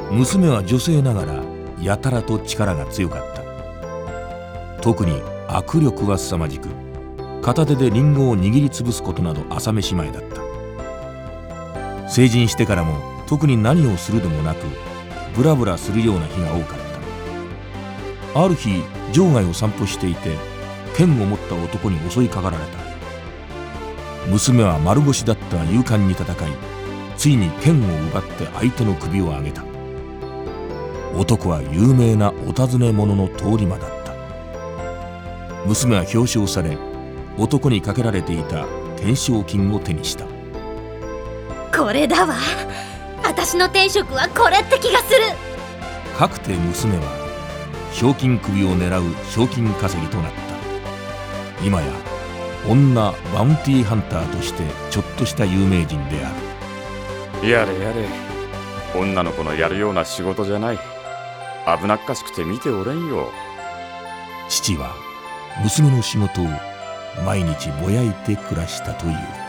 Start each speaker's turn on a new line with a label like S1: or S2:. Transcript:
S1: 娘は女性ながらやたらと力が強かった。特に握力は凄まじく、片手でリンゴを握りつぶすことなど朝飯前だった。成人してからも特に何をするでもなく、ブラブラするような日が多かった。ある日、場外を散歩していて剣を持った男に襲いかかられた。娘は丸腰だった勇敢に戦い、ついに剣を奪って相手の首を上げた。男は有名なお尋ね者の通り魔だった。娘は表彰され、男にかけられていた懸賞金を手にした。
S2: これだわ、私の天職はこれって気がする。
S1: かくて娘は賞金首を狙う賞金稼ぎとなった。今や女バウンティーハンターとしてちょっとした有名人である。
S3: やれやれ、女の子のやるような仕事じゃない。危なっかしくて見ておれんよ。
S1: 父は娘の仕事を毎日ぼやいて暮らしたという。